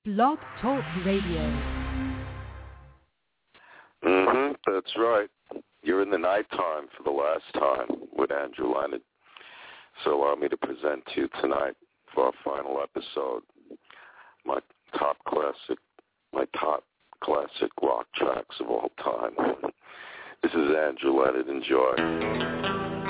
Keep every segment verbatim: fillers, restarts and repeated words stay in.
Blog Talk Radio. Mm-hmm, that's right. You're in the nighttime for the last time with Andrew Leonard. So allow me to present to you tonight for our final episode my top classic, my top classic rock tracks of all time. This is Andrew Leonard. Enjoy.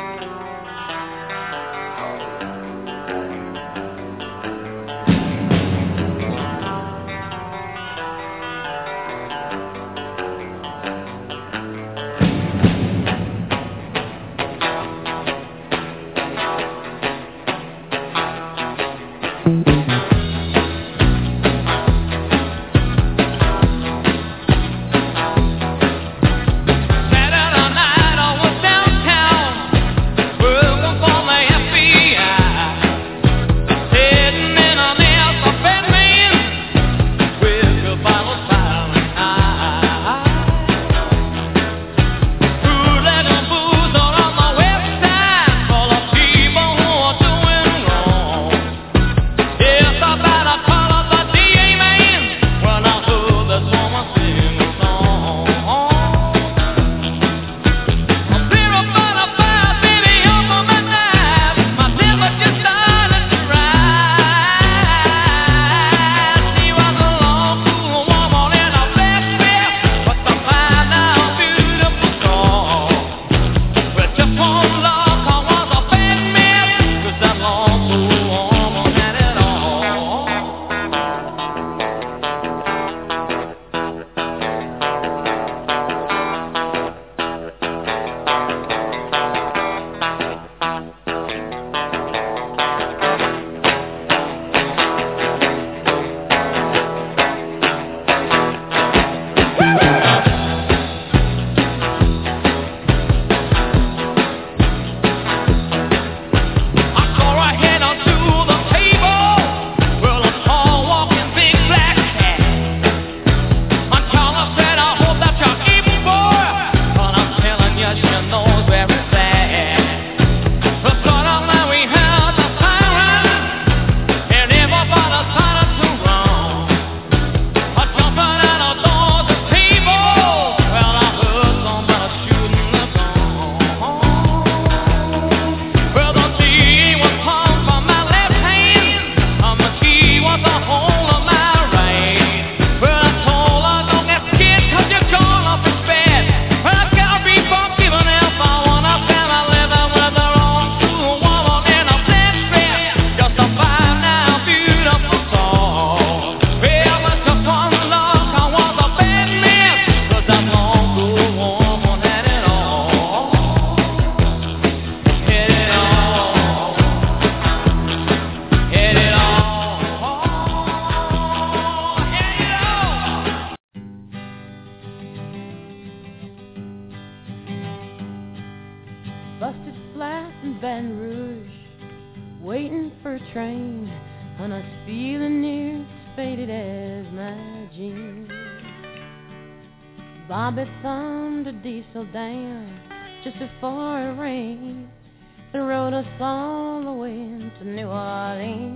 Bobby thumbed a diesel down just before it rained and rode us all the way to New Orleans.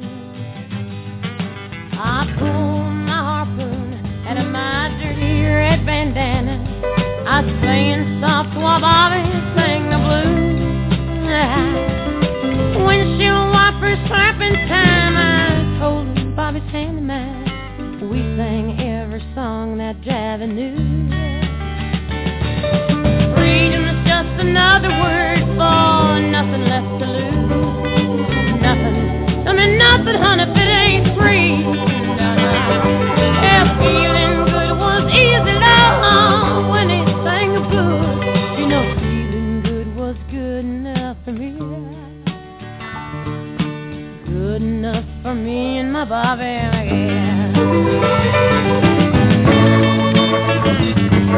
I pulled my harpoon out of my dirty red bandana. I was playing soft while Bobby sang the blues. Windshield wipers slapping time. I told him Bobby's handyman. We sang every song that Javi knew. Freedom's just another word for nothing left to lose. Nothing, I mean nothing, honey, if it ain't free. No, no. Yeah, feeling good was easy, love, when he sang the blues. You know, feeling good was good enough for me. Good enough for me and my Bobby, yeah.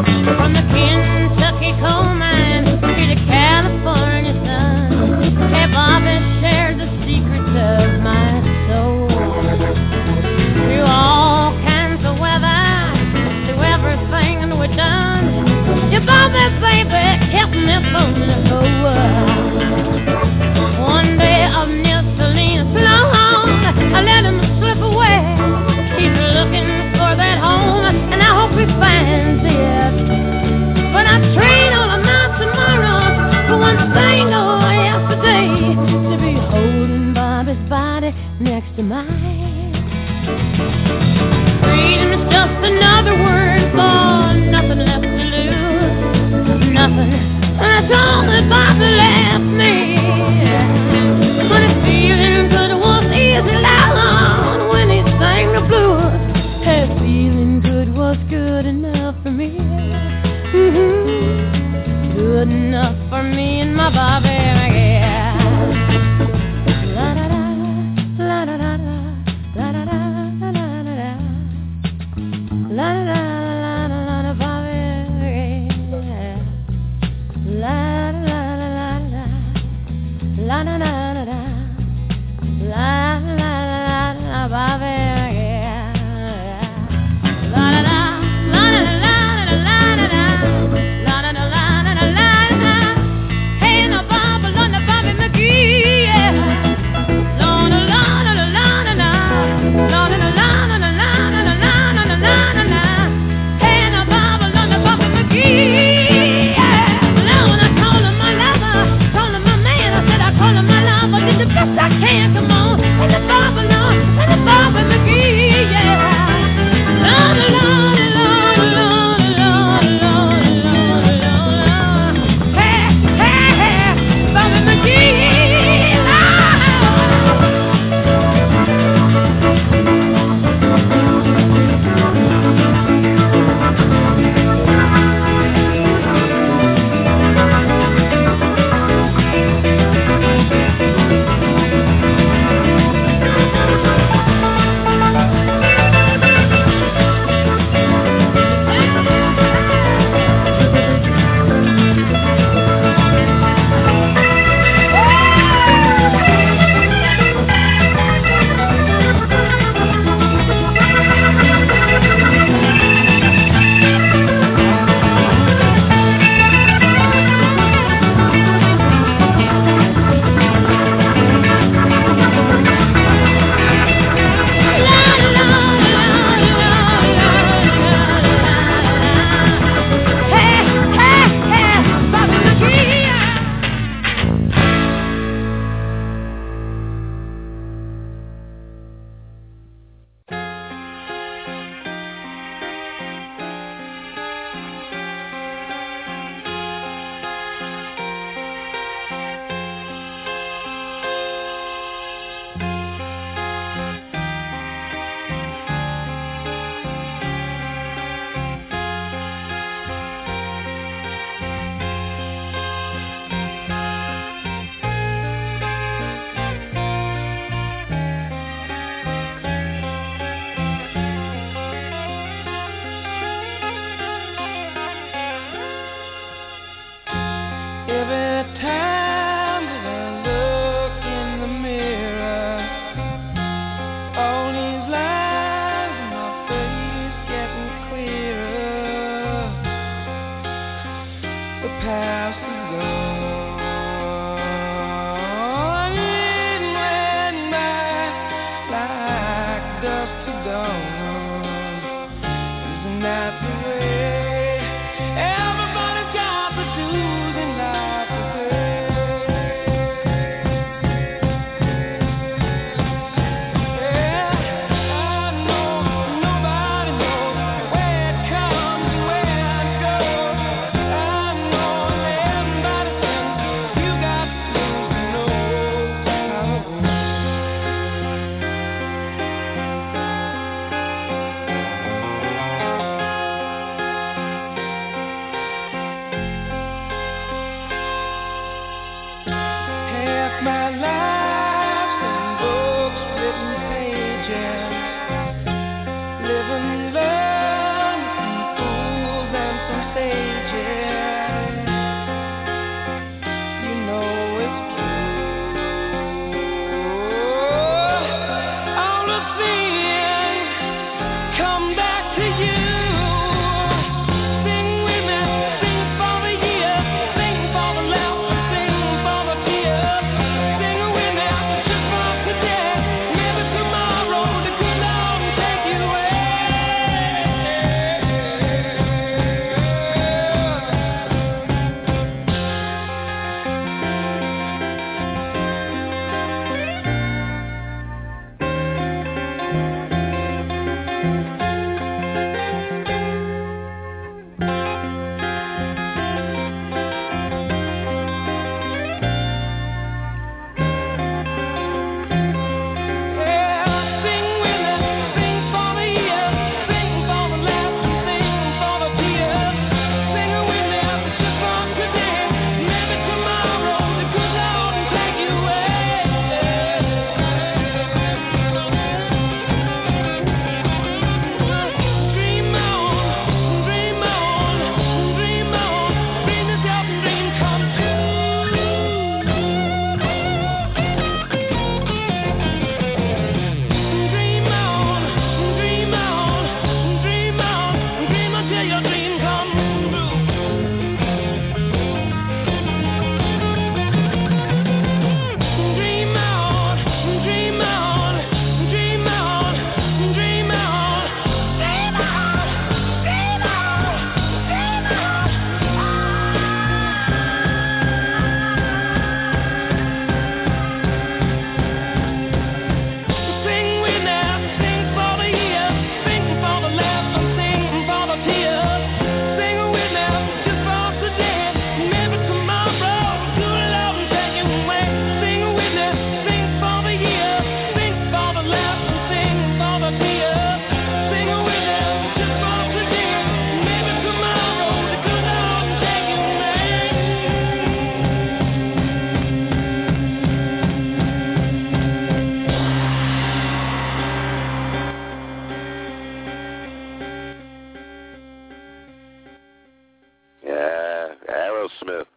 Aerosmith,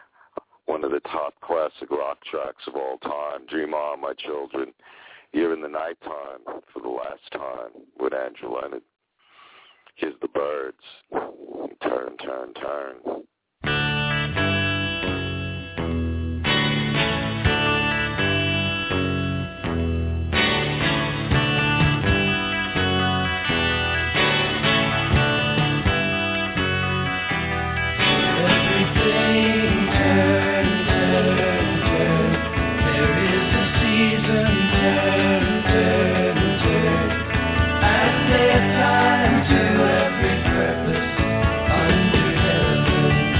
one of the top classic rock tracks of all time. Dream On, My Children. Here in the Nighttime for the last time with Andrew Leonard. Here's the Birds. Turn, turn, turn. Time to every purpose under heaven.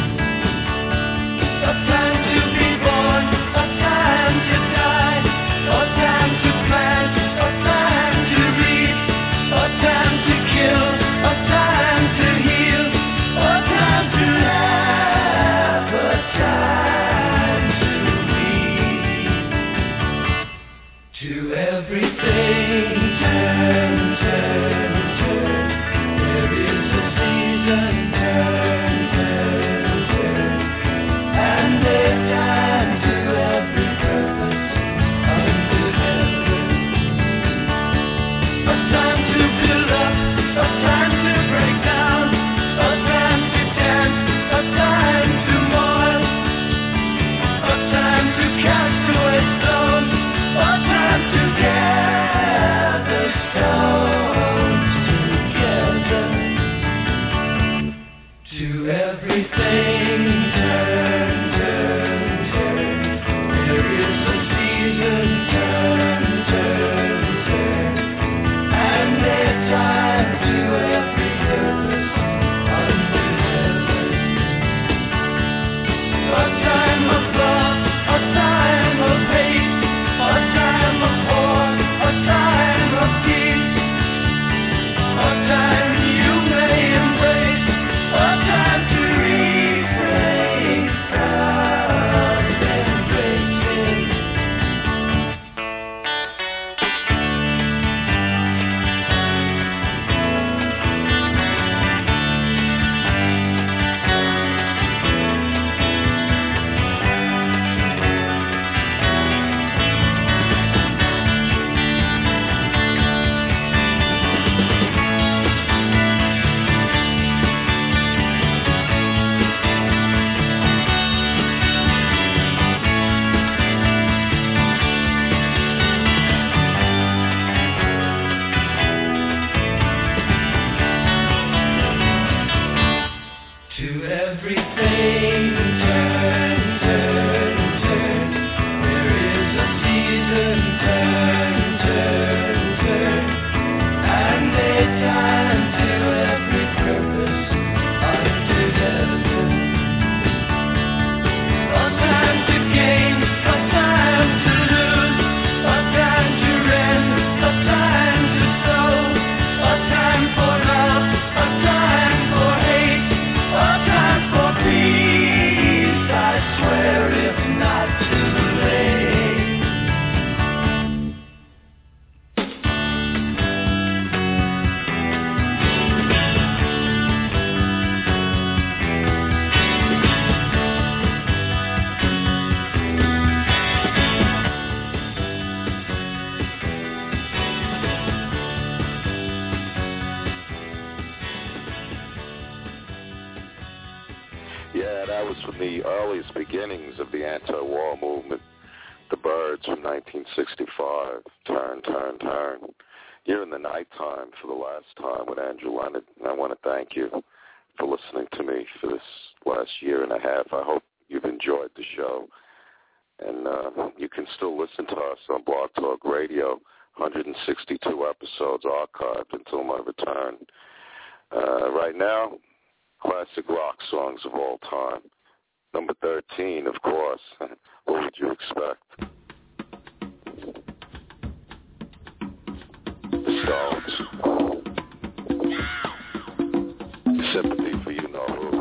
Yeah, that was from the earliest beginnings of the anti-war movement. The Byrds from nineteen sixty-five. Turn, turn, turn. You're in the nighttime for the last time with Andrew Leonard, and I want to thank you for listening to me for this last year and a half. I hope you've enjoyed the show. And uh, you can still listen to us on Blog Talk Radio, one hundred sixty-two episodes archived until my return. Uh, right now, classic rock songs of all time. Number thirteen, of course. What would you expect? The Stones. Sympathy for you know who.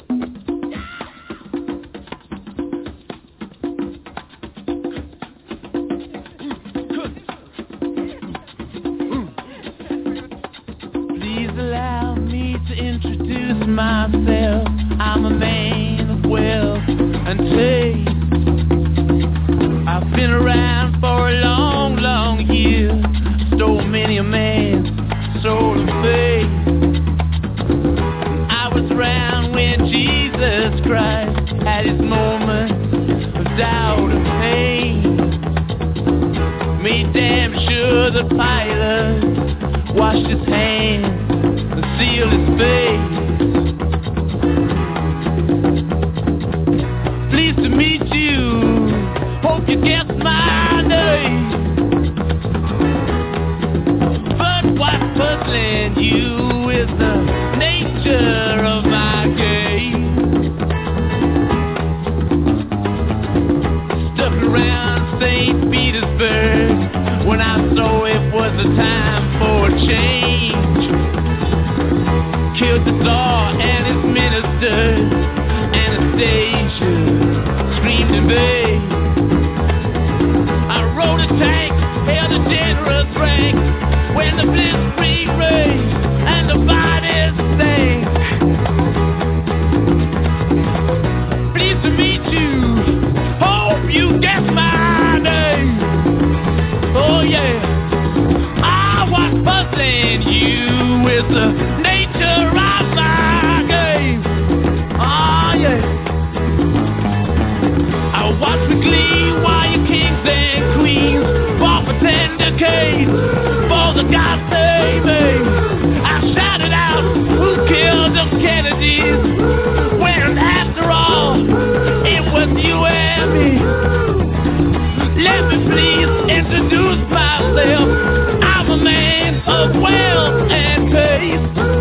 Please allow me to introduce myself. I'm a man of wealth and taste. I've been around for a long, long year. Stole many a man's soul of faith. I was around when Jesus Christ had his moments of doubt and pain. Made damn sure the pilot washed his hands and sealed his face. Pleased to meet you, hope you guessed my name. But what's puzzling you is the nature of my game. Stuck around Saint Petersburg when I saw it was a time for a change. Killed the Tsar and his ministers, Anastasia screamed in vain. I rode a tank, held a generous rank when the blitzkrieg raged and the bodies sank. Pleased to meet you, hope you guess my name. Oh yeah, I was puzzling you with the nature of my game. Oh yeah. I watch with glee while your kings and queens fought for ten decades for the God save me. I shouted out, who killed the Kennedys? When after all, it was you and me. Let me please introduce myself. I'm a man of wealth and taste.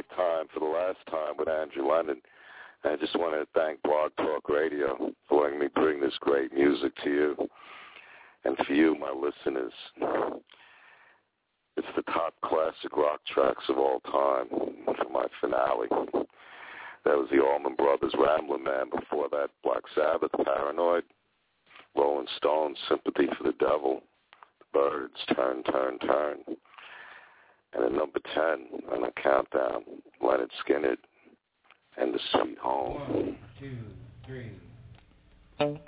Time for the Last Time with Andrew Lennon. And I just want to thank Blog Talk Radio for letting me bring this great music to you. And for you, my listeners, it's the top classic rock tracks of all time for my finale. That was the Allman Brothers, Ramblin' Man. Before that, Black Sabbath, Paranoid. Rolling Stones, Sympathy for the Devil. The Byrds, Turn, Turn, Turn. And at number ten on the countdown, Lynyrd Skynyrd and The Sweet Home. One, two, three. Turn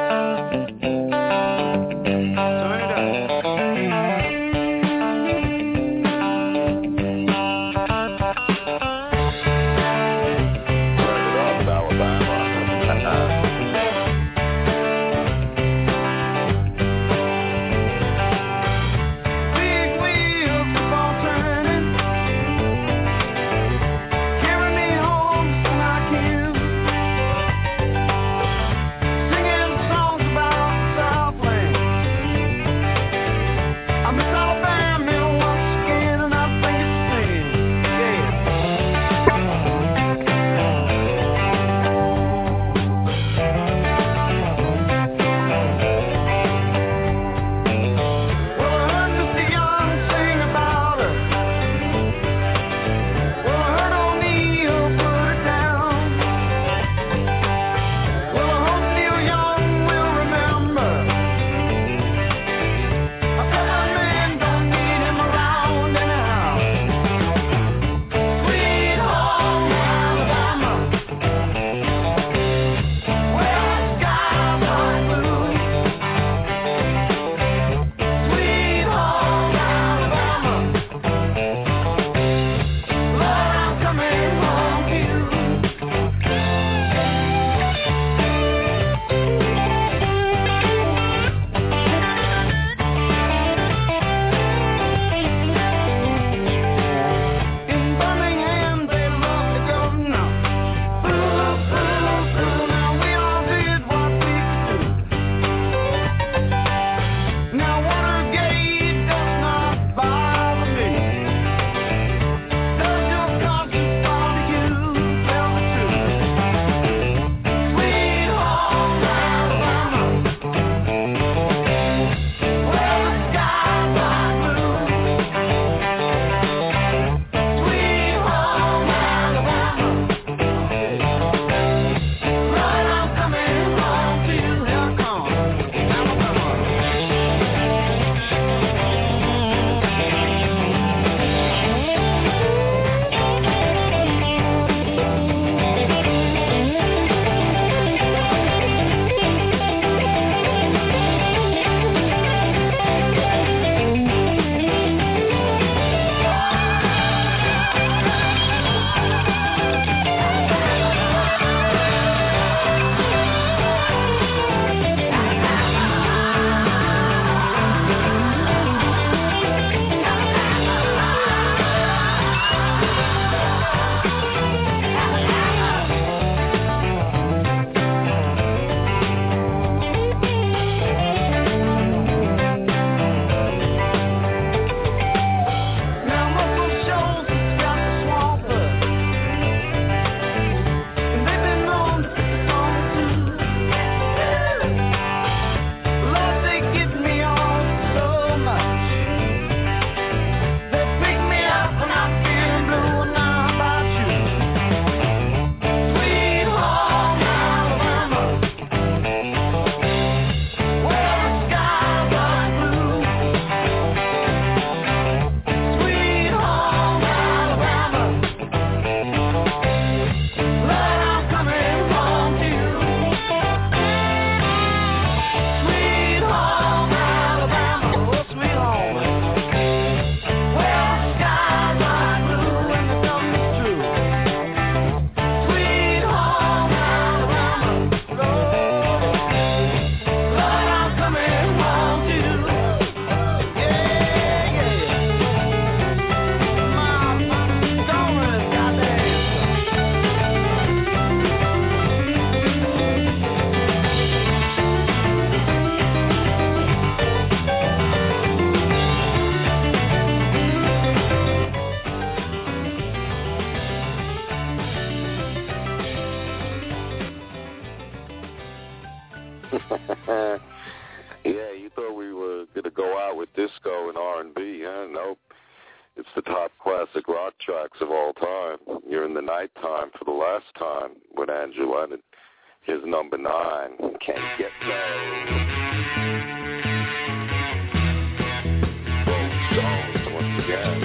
it up. About Yeah, you thought we were going to go out with disco and R and B, huh? Nope. It's the top classic rock tracks of all time. You're in the nighttime for the last time with Andrew Leonard. Here's number nine. Can't get no. Rolling Stones once again.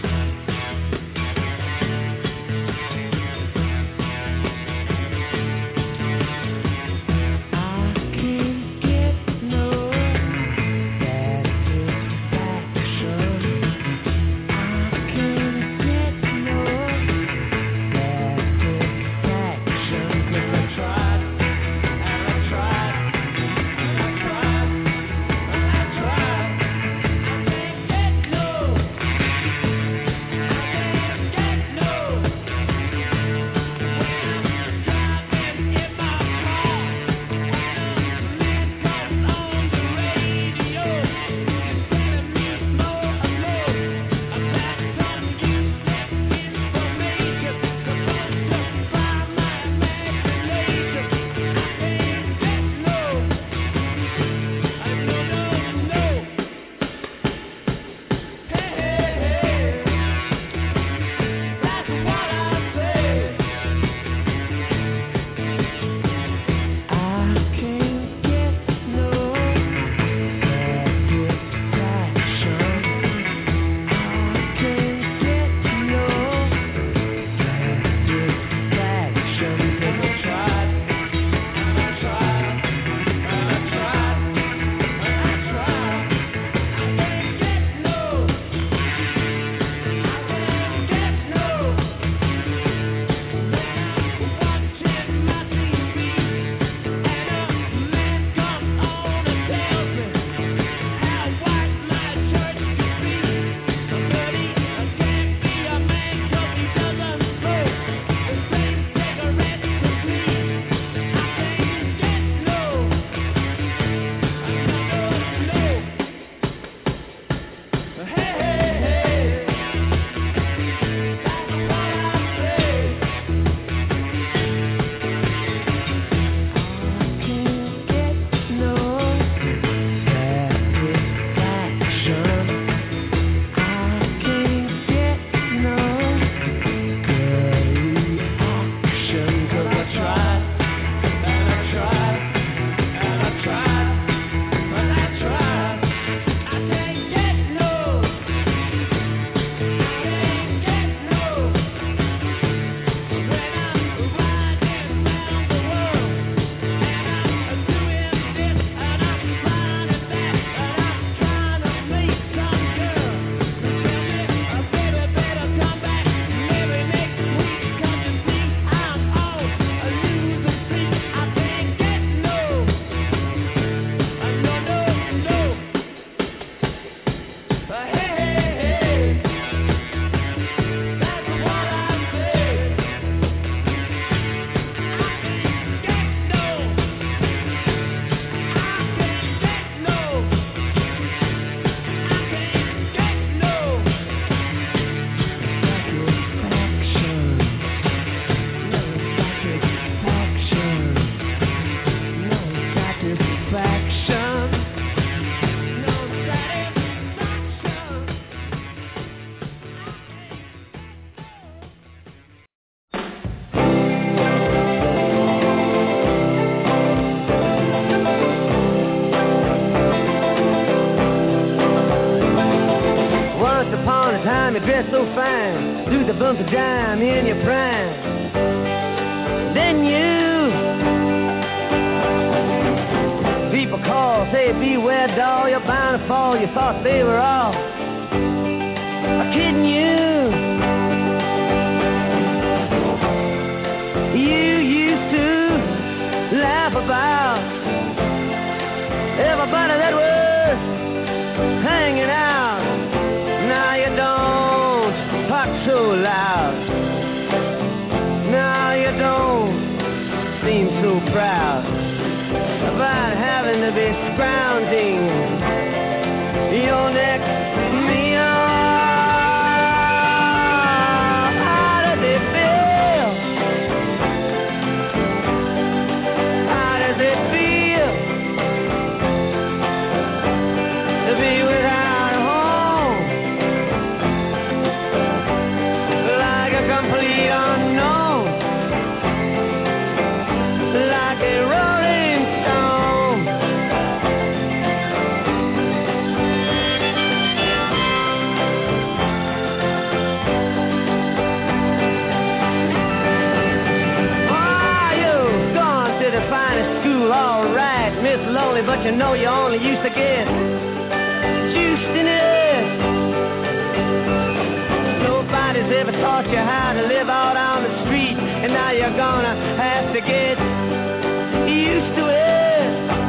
Dressed so fine, do the bump of dime in your prime. Then you, people call, say beware doll, you're bound to fall. You thought they were all kidding you. You used to laugh about everybody that was hanging out. Now you don't talk so loud. Now you don't seem so proud about having to be scrounging your next meal. How does it feel? How does it feel lonely, but you know you only used to get juiced in it. Nobody's ever taught you how to live out on the street, and now you're gonna have to get used to it.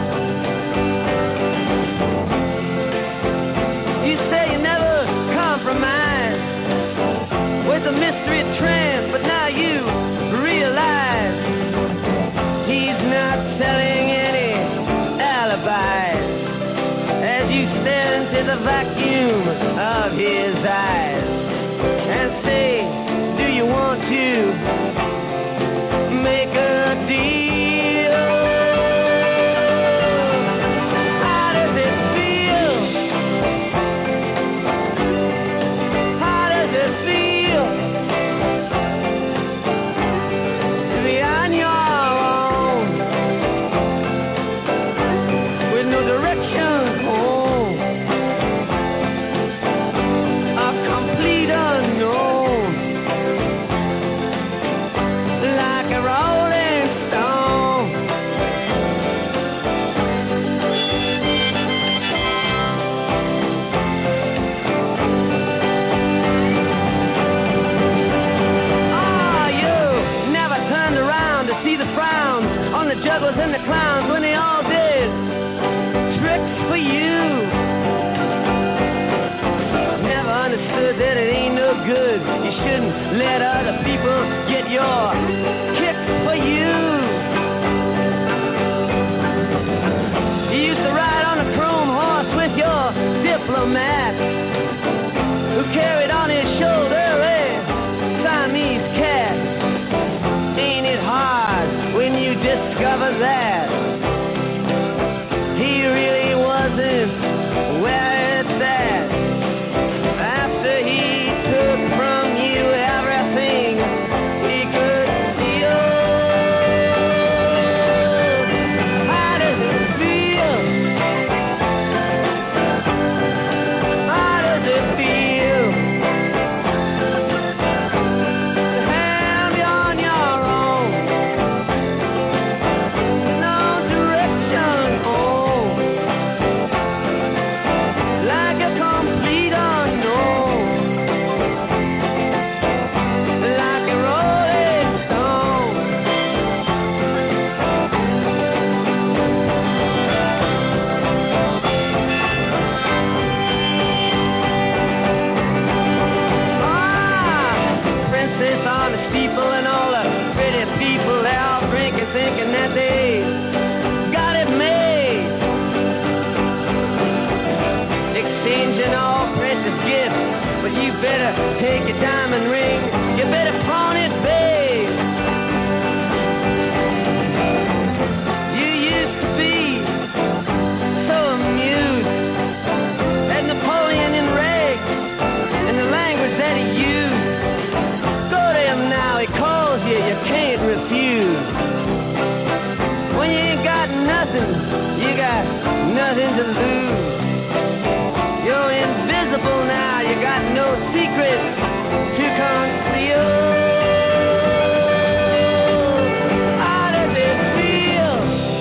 You say you never compromise with the mystery tramp, but now you realize he's not selling any alibis as you stare into the vacuum of his eyes and say, do you want to make a deal? How does it feel? How does it feel to be on your own with no direction home, a complete unknown, like a rolling stone? Ah, you never turned around to see the frowns on the jugglers and the clowns when they all did tricks for you. Never understood that it ain't no good. You shouldn't let other people get your kicks for you. You used to ride on a chrome horse with your diplomat, who carried on his shoulder a Siamese cat. Ain't it hard when you discover that he really wasn't where it's at? After he took from you everything he could steal. How does it feel? How does it feel to have you on your own? No direction home, like a complete unknown, like a rolling stone. Ah, princess on the steeple and all the pretty people, they're all drinking, thinking that they got it made, exchanging all precious gifts. But you better take your diamond ring, you better pawn it, babe. You used to be so amused at Napoleon in rags and the language that he used. Go to him now, he calls you, you can't refuse. When you ain't got nothing, you got nothing to lose. You're invisible now, you got no secrets to conceal. How does it feel?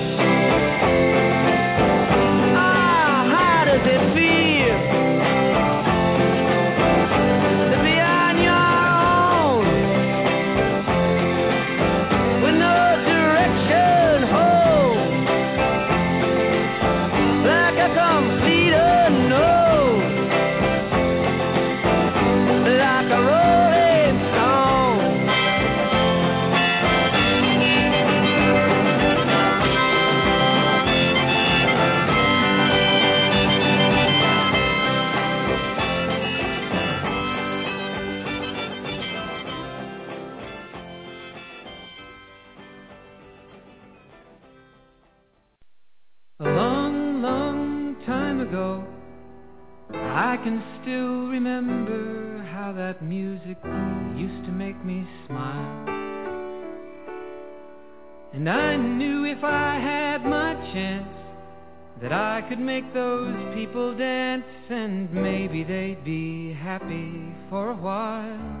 Ah, how does it feel to be on your own with no direction home, like a complete unknown, like a rolling stone? A long, long time ago, I can still remember how that music used to make me smile. And I knew if I had my chance that I could make those people dance, and maybe they'd be happy for a while.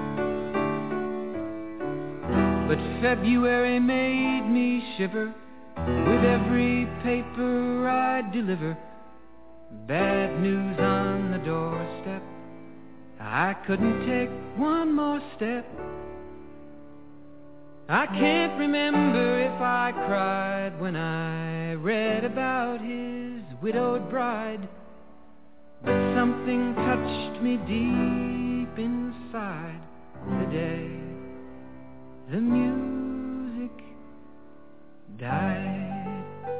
But February made me shiver with every paper I deliver. Bad news on the doorstep. I couldn't take one more step. I can't remember if I cried when I read about his widowed bride, but something touched me deep inside the day the music died.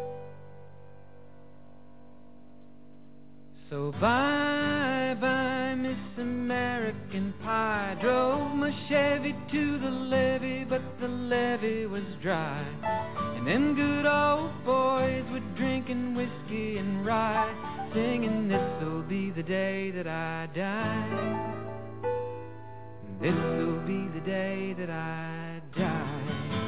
So bye bye Miss American Pie. Drove my Chevy to the levee, but the levee was dry, and them good old boys were drinking whiskey and rye, singing this'll be the day that I die. This'll be the day that I die.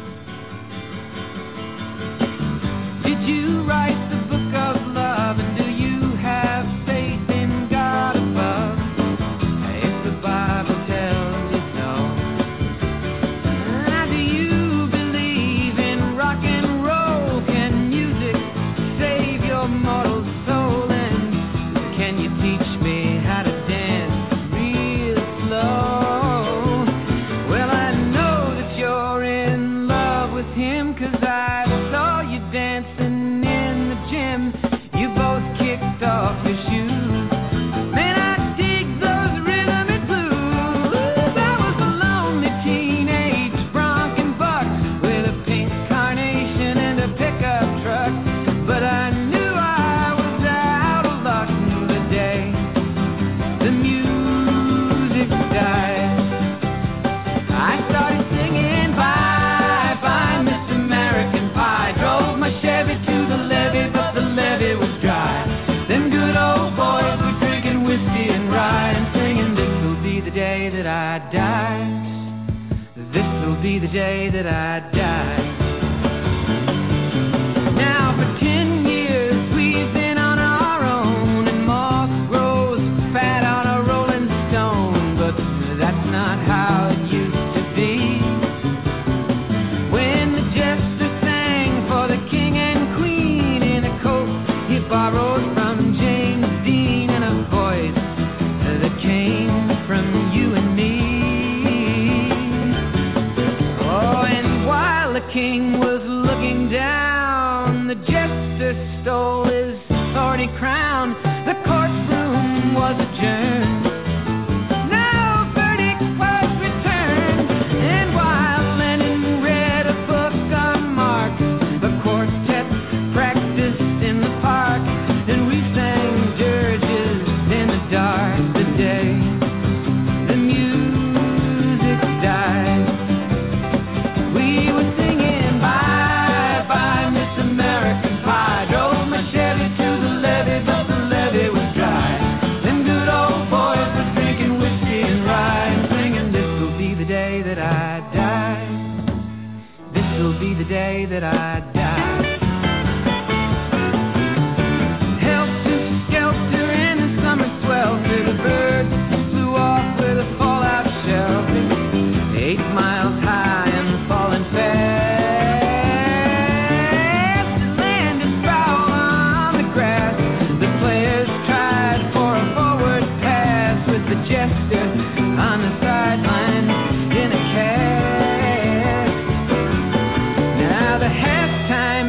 Did you write the book of love, and do you have faith in God above? If the Bible tells you so. Now, do you believe in rock and roll? Can music save your mortal soul? And can you teach me how to dance real slow? Well, I know that you're in love with him, 'cause I saw you dancing in the gym. You both kicked off your shoes. Man, I dig those rhythm and blues. I was a lonely teenage bronc and buck with a pink carnation and a pickup truck, but I knew I was out of luck the day the music died. I started singing bye bye Miss American Pie. Drove my Chevy to the levee, but the levee was dry. Them good old boys were drinking whiskey and rye, and singing this'll be the day that I die. This'll be the day that I die. Now for ten years we've been on our own, and moss grows fat on a rolling stone, but that's not how it used to be. When the jester sang for the king and queen in a coat he borrowed from James Dean, and a voice that came from you and me. Oh, and while the king was looking down, the jester stole his thorny crown. The courtroom was adjourned. No verdict was returned, and while Lennon read a book on Marx, the quartet practiced in the park, and we sang dirges in the dark the day the music died. We were singing bye bye Miss American Pie. Drove my Chevy to the levee, but the levee was dry. Them good old boys were drinking whiskey and rye, and singing this'll be the day that I die. This'll be the day that I die. Helter skelter in the summer swelter, the birds flew off with a fallout shelter, eight miles high and falling fast. The land is foul on the grass. The players tried for a forward pass, with the jester on the sideline in a cast. Now the halftime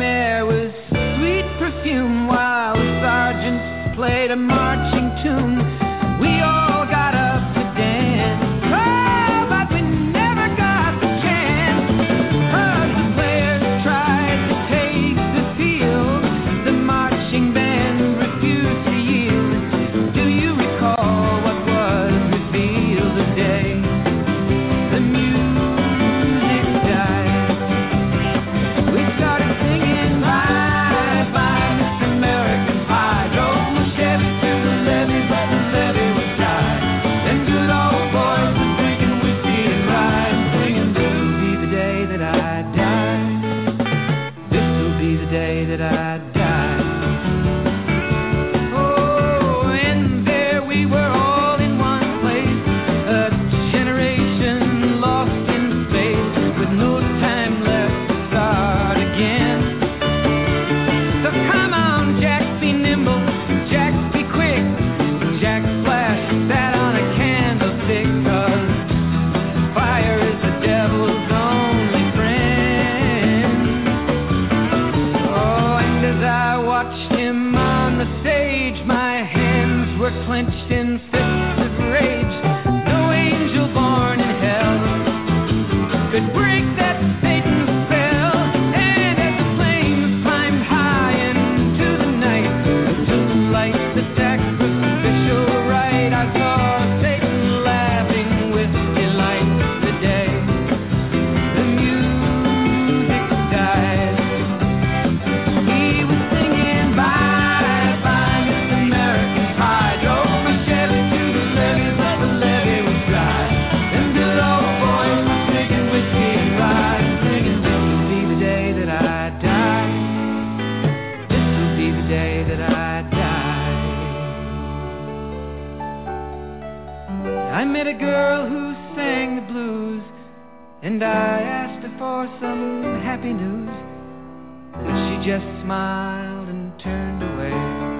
and I asked her for some happy news, but she just smiled and turned away.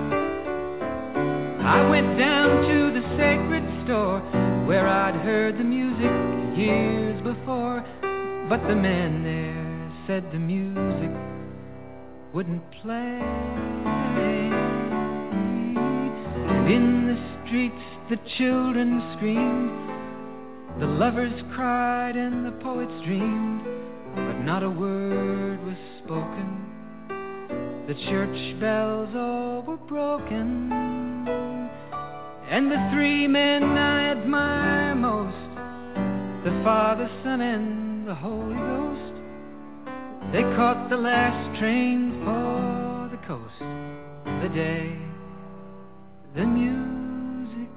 I went down to the sacred store where I'd heard the music years before, but the man there said the music wouldn't play. And in the streets the children screamed, the lovers cried and the poets dreamed, but not a word was spoken. The church bells all were broken, and the three men I admire most, the Father, Son, and the Holy Ghost, they caught the last train for the coast the day the music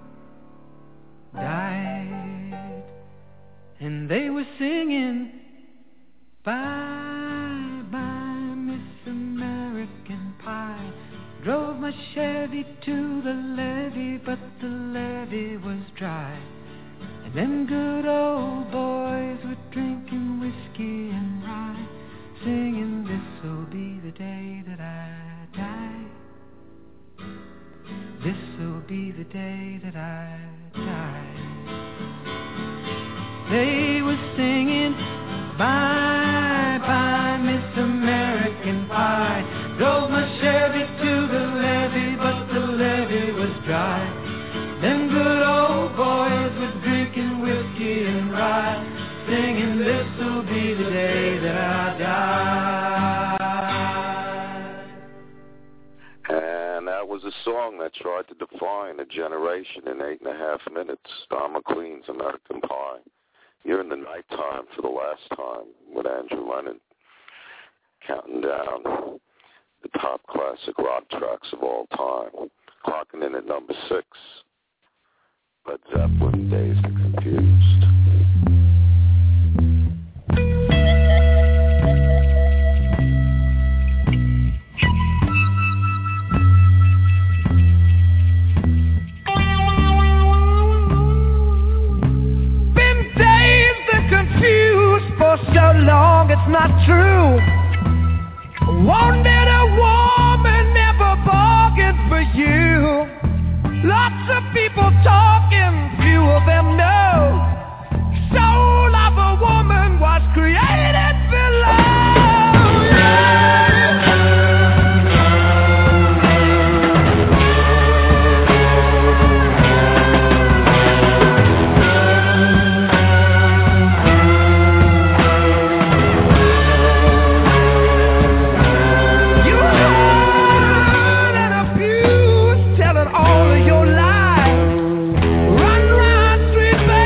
died. And they were singing, bye, bye, Miss American Pie. Drove my Chevy to the levee, but the levee was dry. And them good old boys were drinking whiskey and rye, singing, this'll be the day that I die. This'll be the day that I die. They were singing, bye, bye, Miss American Pie. Drove my Chevy to the levee, but the levee was dry. Them good old boys were drinking whiskey and rye, singing, this'll be the day that I die. And that was a song that tried to define a generation in eight and a half minutes. Don McLean's American Pie. You're in the nighttime for the last time with Andrew Lennon, counting down the top classic rock tracks of all time. Clocking in at number six, Led Zeppelin, Dazed and Confused. For so long it's not true. Wanted a woman, never bargained for you. Lots of people talking, few of them know. Soul of a woman was created below. All of your life, run, run, sweet baby.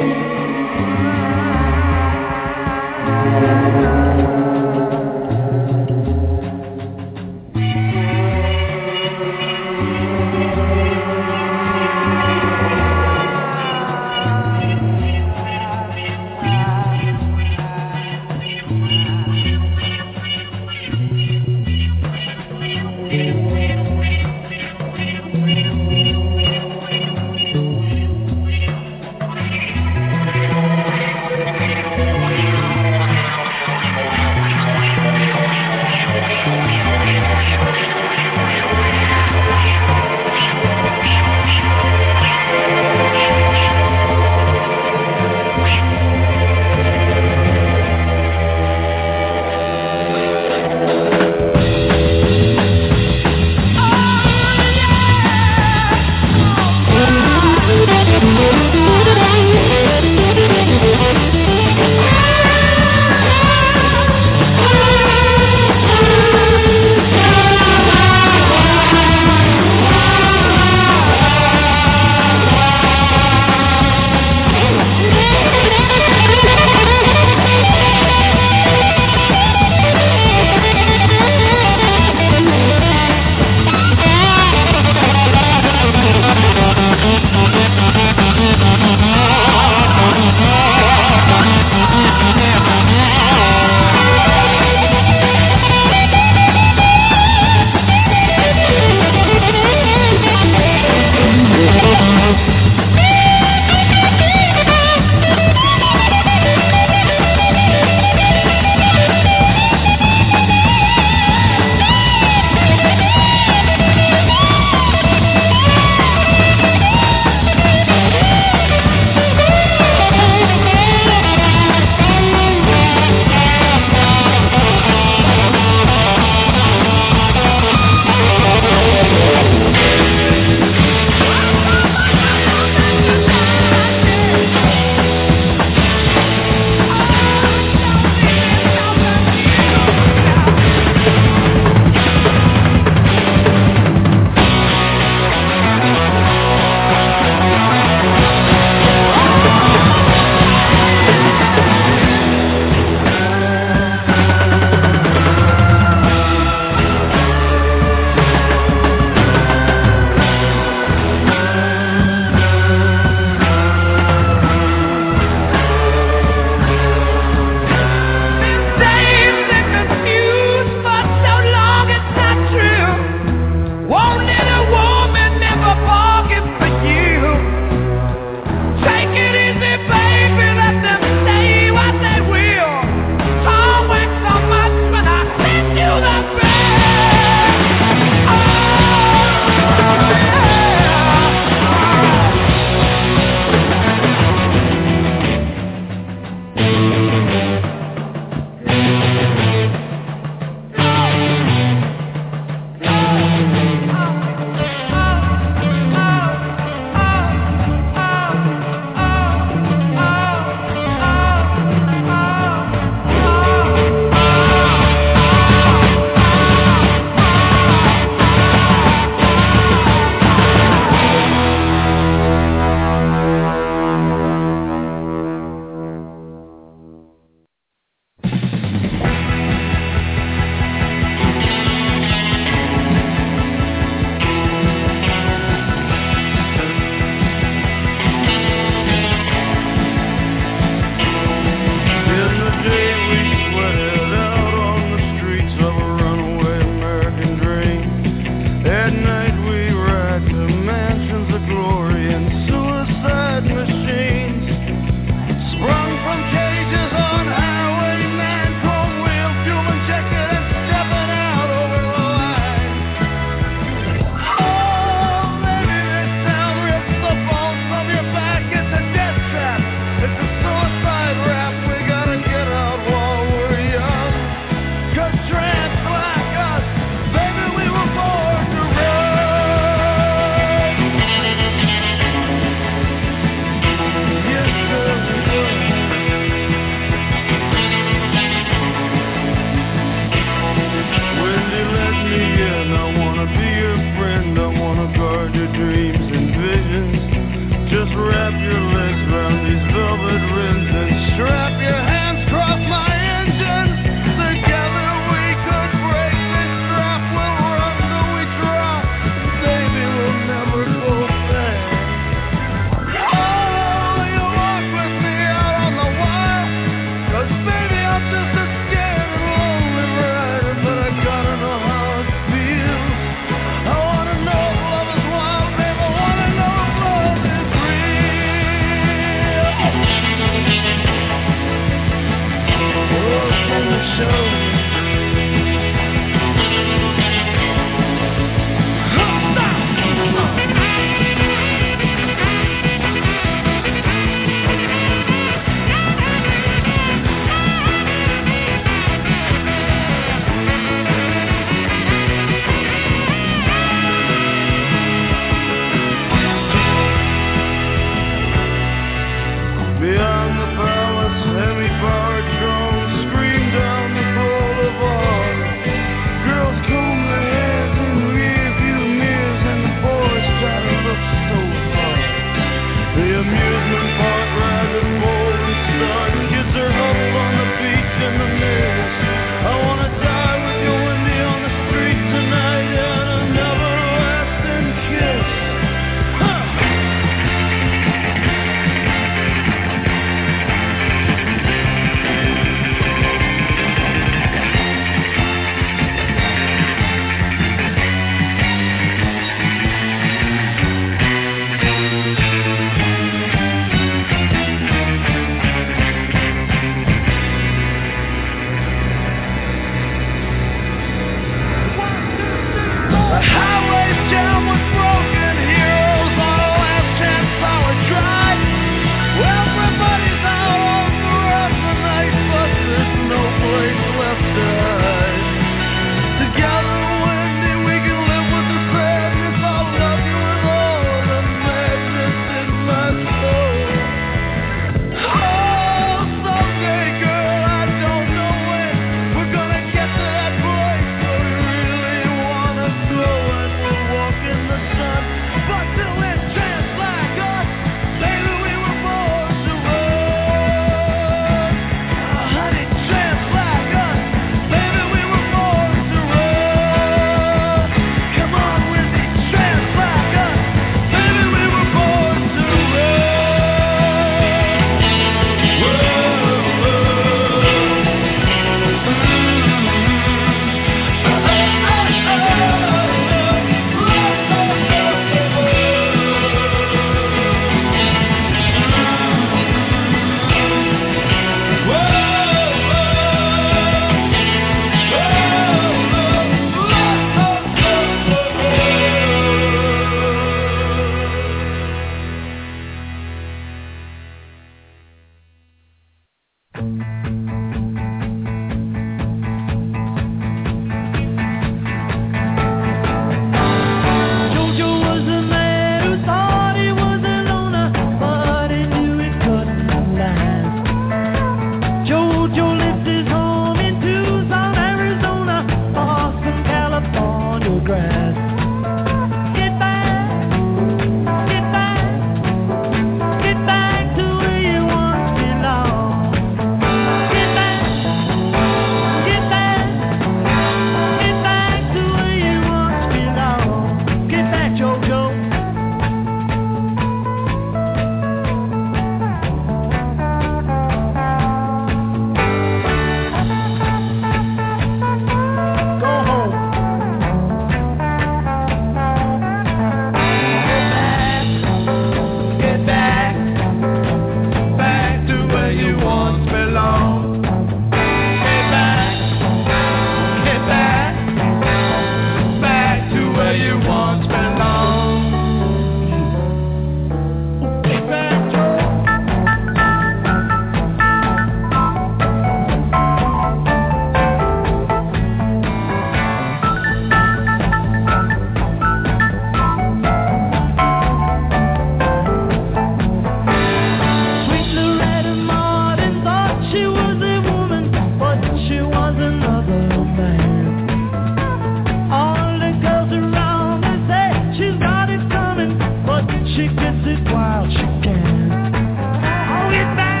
she gets it while she can. Oh, get back,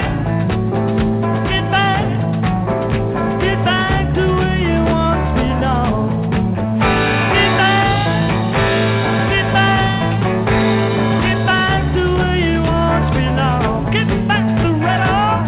get back, get back to where you once belonged. Get back, get back, get back to where you once belonged. Get back to Red Oak.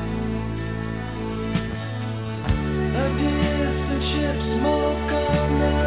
Smoke on the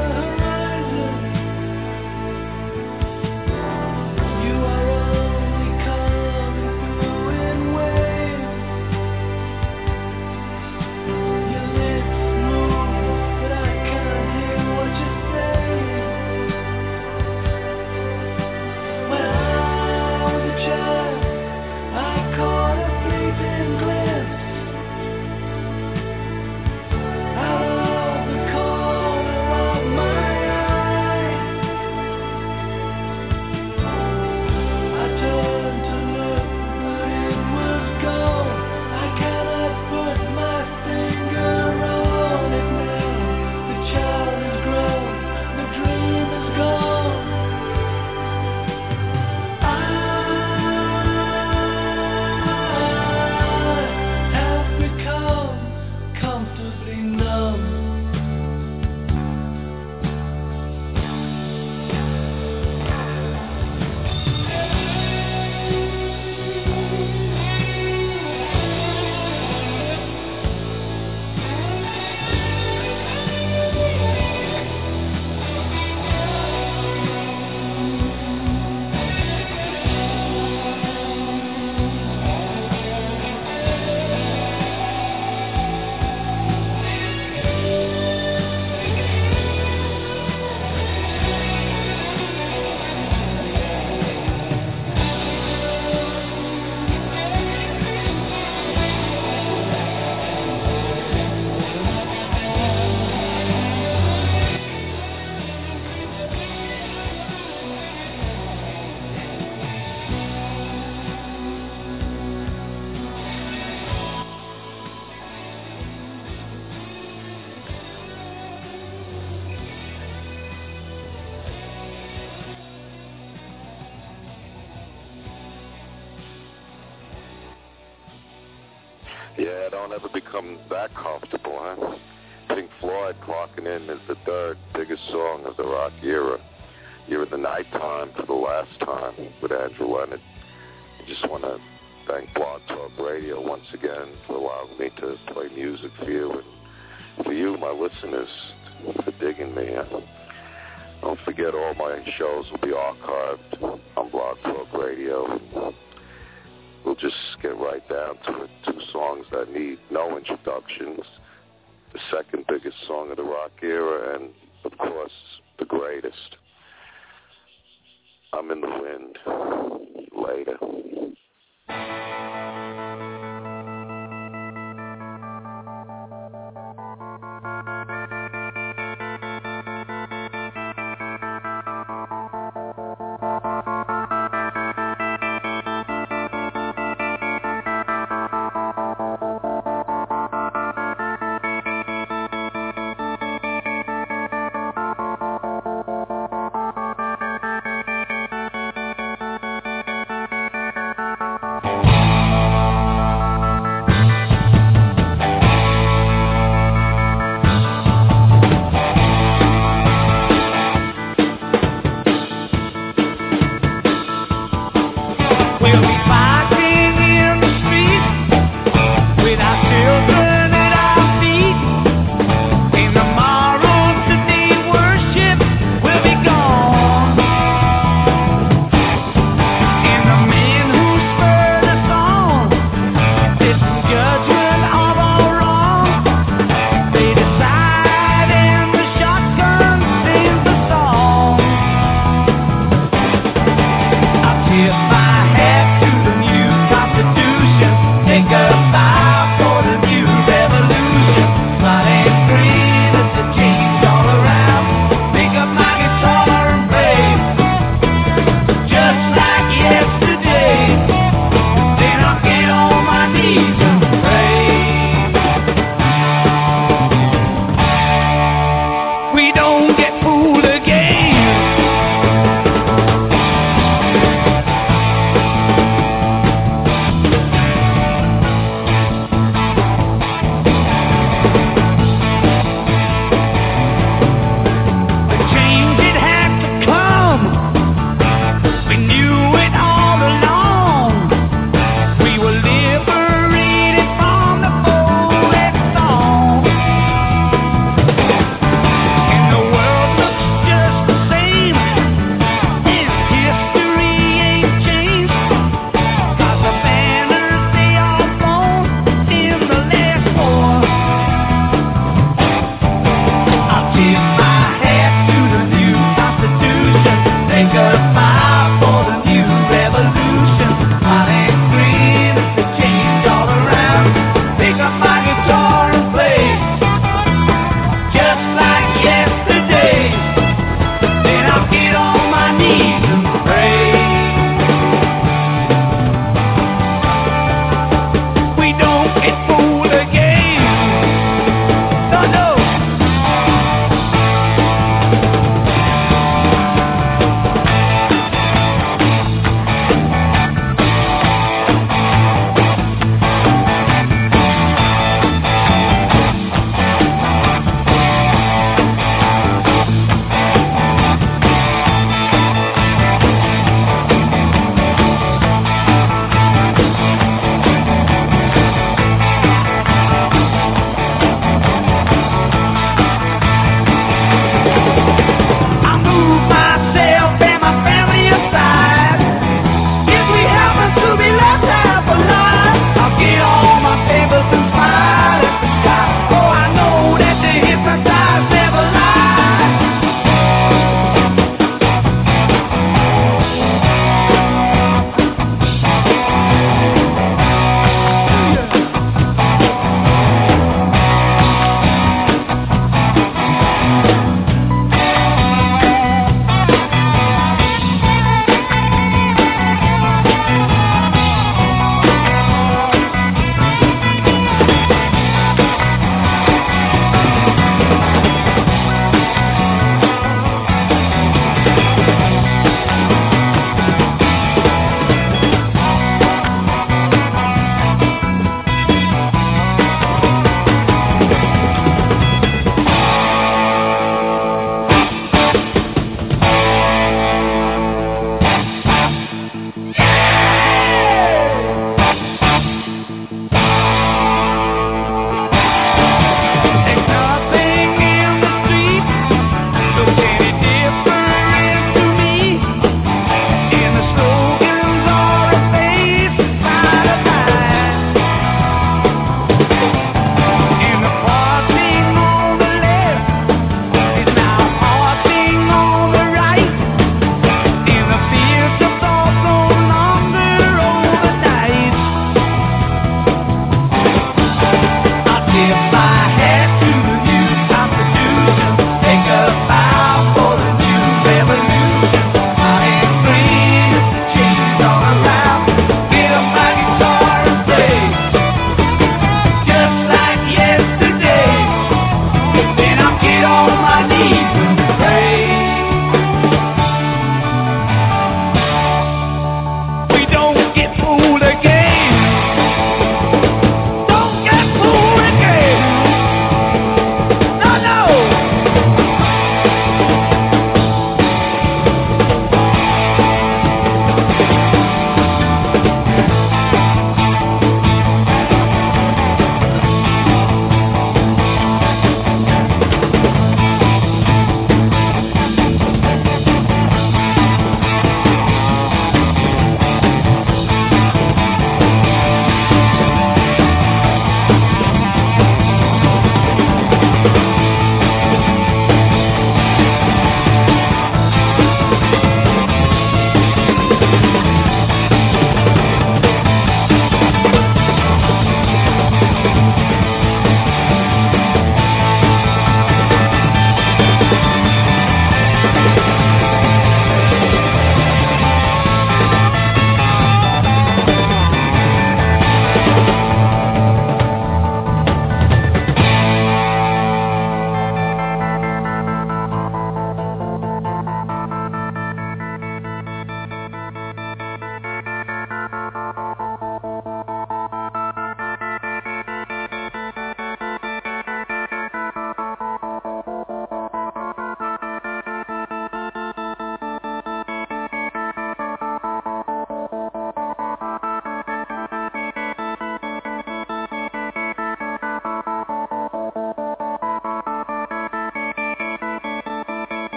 Yeah, don't ever become that comfortable, huh? Pink Floyd clocking in as the third biggest song of the rock era. You're in the nighttime for the last time with Andrew Leonard. I just want to thank Blog Talk Radio once again for allowing me to play music for you and for you, my listeners, for digging me. Don't forget, all my shows will be archived on Blog Talk Radio. We'll just get right down to it. Two songs that need no introductions. The second biggest song of the rock era, and, of course, the greatest. I'm in the Wind. Later.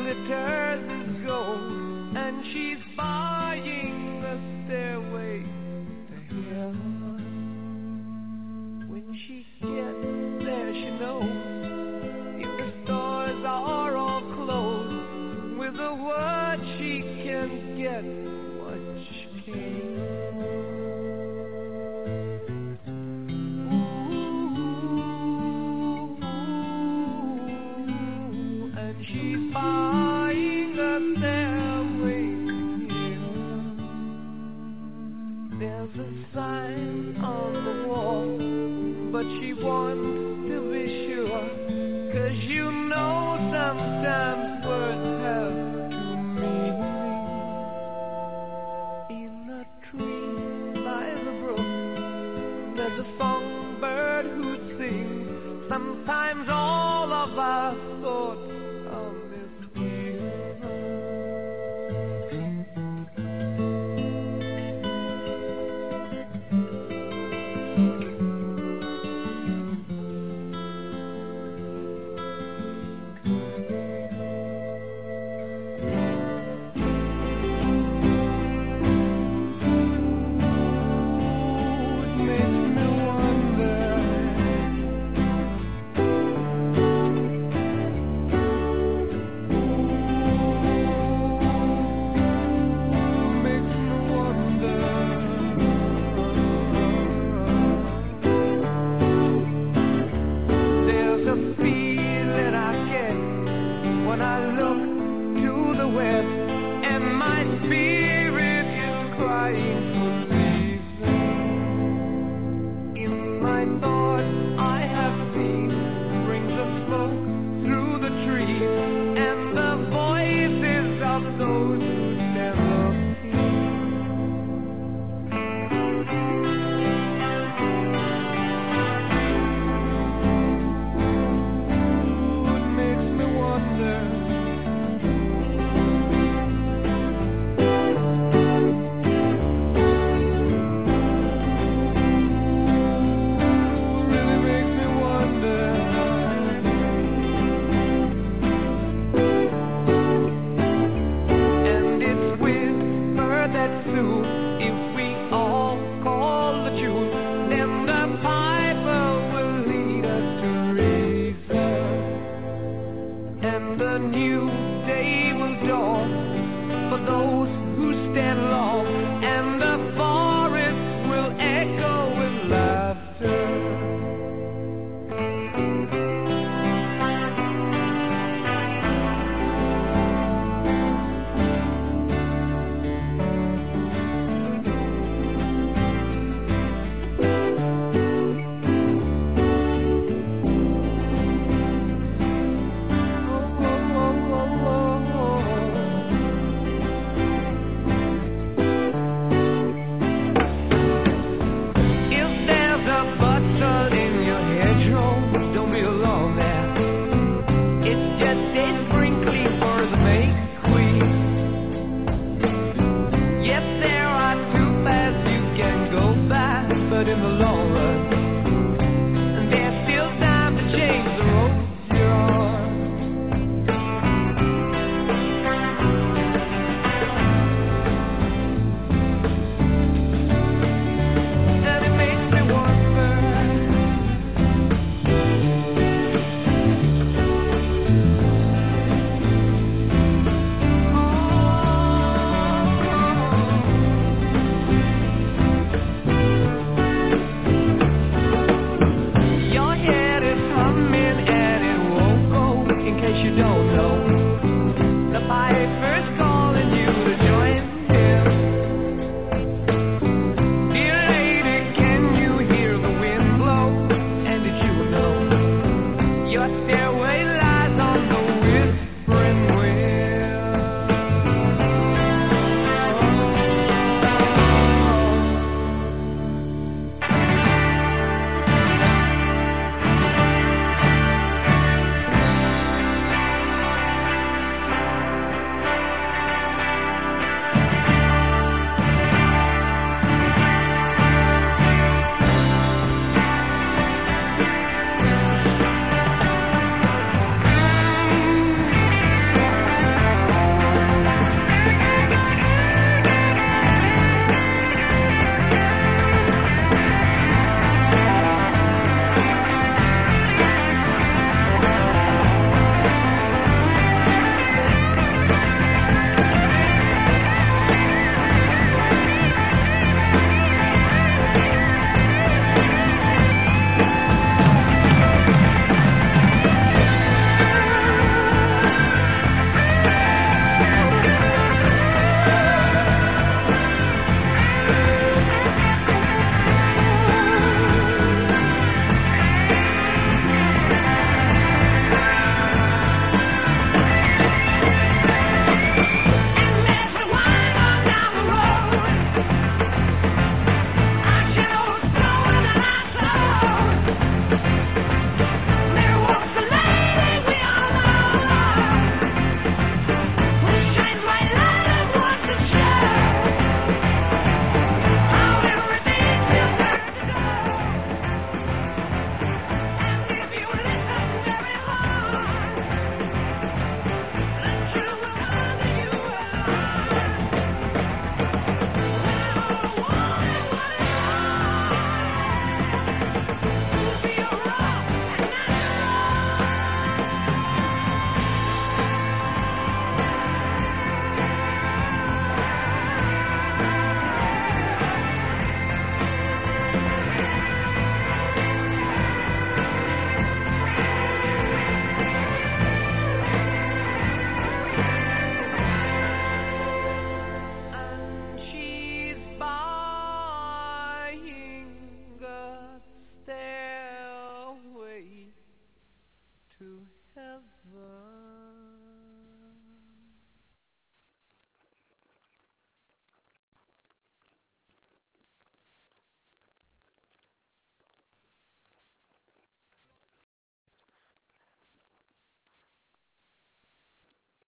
glitters as gold, and she's buying the stairway to heaven. When she gets there, she knows if the stores are all closed, with a word she can get what she can. Buying a stairway here. There's a sign on the wall, but she wants to be sure, 'cause you know sometimes words have two meanings. In a tree by the brook, there's a songbird who sings. Sometimes all of our thoughts are but in the long run